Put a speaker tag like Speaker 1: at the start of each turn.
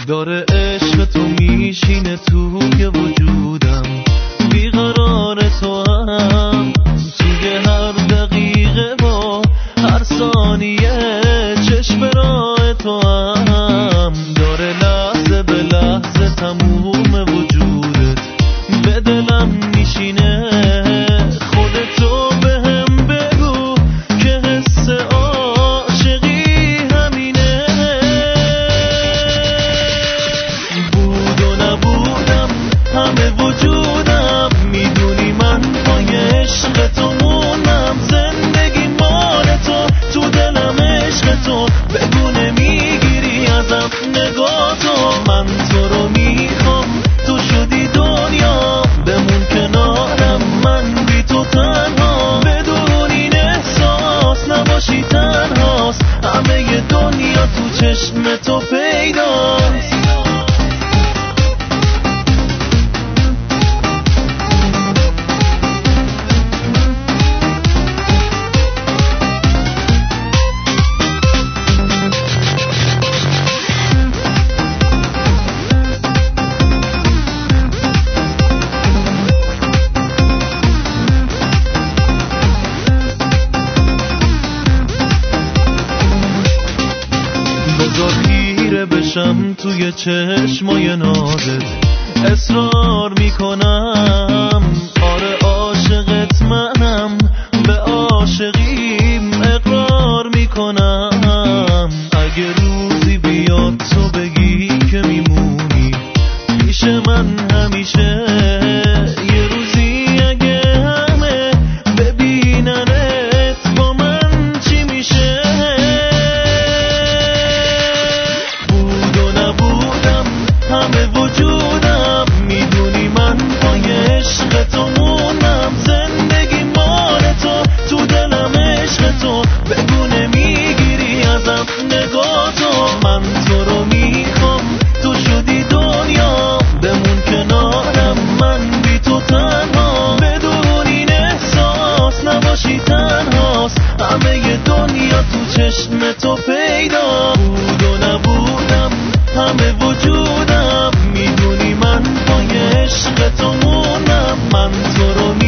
Speaker 1: داره عشق تو میشینه توی وجودم، بیقرار تو هم توی هر دقیقه و هر ثانیه، چشم راه تو هم داره لحظه به لحظه تموم وجودت به دلم میشینه. خودتو به هم بگو که حس عاشقی همینه. بود و نبودم همه وجودم، میدونی من پای عشق تو موندم. زندگی مال تو دلم عشق تو، بگو نمیگیری ازم نگاه تو. من تو رو میخوام، تو شدی دنیا، بمون کنارم من بی تو تنها. بدون این احساس نباشی تنهاست، همه دنیا تو چشم تو پیداست. بذار خیره بشم توی چشمای نازت، اصرار میکنم آره عاشقت منم، به عاشقیم اقرار میکنم. اگه روزی بیاد تو بگی که میمونی پیش من همیشه، یه روزی اگه همه ببیننت با من چی میشه. همه وجودم، میدونی من پای عشق تو موندم. زندگی مال تو دلم عشق تو، بگو نمیگیری ازم نگاه تو. من تو رو میخوام، تو شدی دنیا، بمون کنارم من بی تو تنها. بدون این احساس نباشی تنهاست، همه دنیا تو چشم تو پیدا. بود و نبودم همه وجودم، میدونی من پای عشق تو موندم. من تو رو